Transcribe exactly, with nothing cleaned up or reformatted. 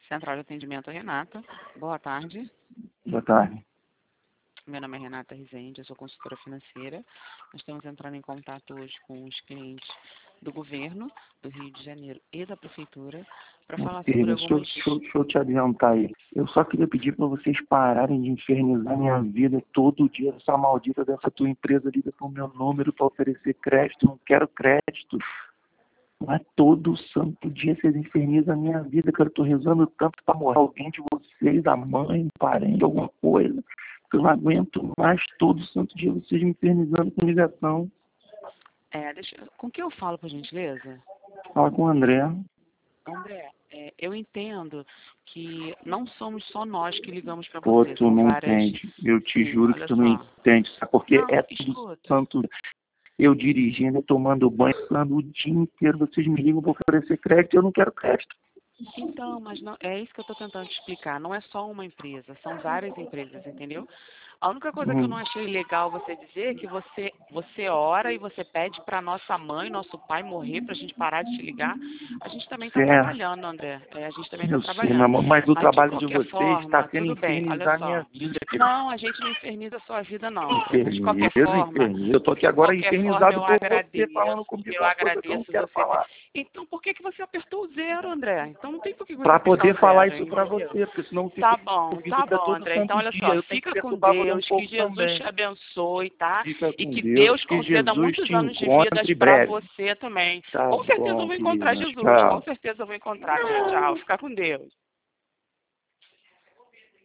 Central de Atendimento Renata. Boa tarde. Boa tarde. Meu nome é Renata Rezende, eu sou consultora financeira. Nós estamos entrando em contato hoje com os clientes do governo do Rio de Janeiro e da Prefeitura para falar sobre Querida, deixa, eu- algumas... deixa, eu- deixa eu te adiantar aí. Eu só queria pedir para vocês pararem de infernizar minha vida todo dia. Essa maldita dessa tua empresa liga pro meu número para oferecer crédito. Não quero crédito. Mas todo santo dia vocês infernizam a minha vida, que eu tô rezando tanto para morrer alguém de vocês, a mãe, um parente, alguma coisa. Eu não aguento mais todo santo dia vocês me infernizando com ligação. É, deixa... Com quem eu falo, por gentileza? Fala com o André. André, é, eu entendo que não somos só nós que ligamos para Pô, você. tu São não várias... entende. Eu te Sim, juro que olha tu não só. entende. Sabe? Porque Não, é tudo escuta. santo. Eu dirigindo, eu tomando banho, falando o dia inteiro, vocês me ligam para oferecer crédito, eu não quero crédito. Então, mas não, é isso que eu estou tentando te explicar. Não é só uma empresa, são várias empresas, entendeu? A única coisa que eu não Hum. achei legal você dizer é que você, você ora e você pede para nossa mãe, nosso pai morrer para a gente parar de te ligar. A gente também está Certo. trabalhando, André. É, a gente também está Eu sei, meu trabalhando. amor, mas o Mas de trabalho de qualquer vocês está forma, sendo tudo bem, olha infernizar minha só. vida. Não, a gente não inferniza a sua vida, não, André. Mas de qualquer Inferniza, forma, inferniza. Eu tô aqui de agora qualquer forma, infernizado eu por você falando agradeço. comigo Eu uma coisa que eu não agradeço quero você ter... falar. Então, por que, que você apertou o zero, André? Então, não tem por que você Para apertar o poder falar zero, isso para entendeu? você, porque senão eu fico Tá bom, ouvindo tá para bom, todo André. Então, santo olha dia. só, Eu tenho que fica com perturbar você um Deus, que pouco Jesus também. te abençoe, tá? Fica E com que Deus, Deus que conceda Jesus muitos te anos de vida encontre para breve. você também. Tá Com certeza eu bom, vou encontrar querida. Jesus, com Tchau. certeza eu vou encontrar. Tchau, tchau. Fica com Deus.